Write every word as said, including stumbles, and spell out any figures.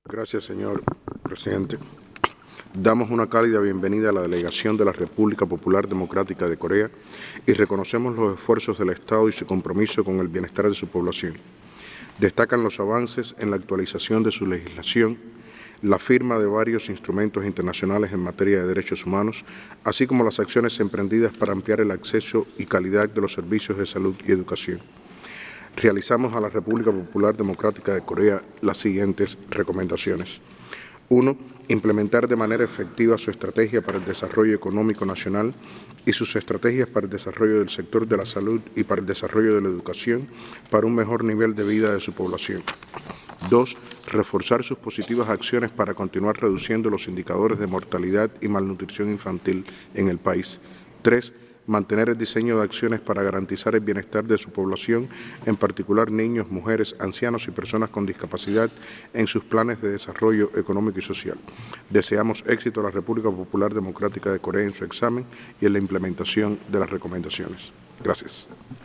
Gracias, señor presidente. Damos una cálida bienvenida a la delegación de la República Popular Democrática de Corea y reconocemos los esfuerzos del Estado y su compromiso con el bienestar de su población. Destacan los avances en la actualización de su legislación, la firma de varios instrumentos internacionales en materia de derechos humanos, así como las acciones emprendidas para ampliar el acceso y calidad de los servicios de salud y educación. Realizamos a la República Popular Democrática de Corea las siguientes recomendaciones. uno. Implementar de manera efectiva su estrategia para el desarrollo económico nacional y sus estrategias para el desarrollo del sector de la salud y para el desarrollo de la educación para un mejor nivel de vida de su población. dos. Reforzar sus positivas acciones para continuar reduciendo los indicadores de mortalidad y malnutrición infantil en el país. tres. Mantener el diseño de acciones para garantizar el bienestar de su población, en particular niños, mujeres, ancianos y personas con discapacidad, en sus planes de desarrollo económico y social. Deseamos éxito a la República Popular Democrática de Corea en su examen y en la implementación de las recomendaciones. Gracias.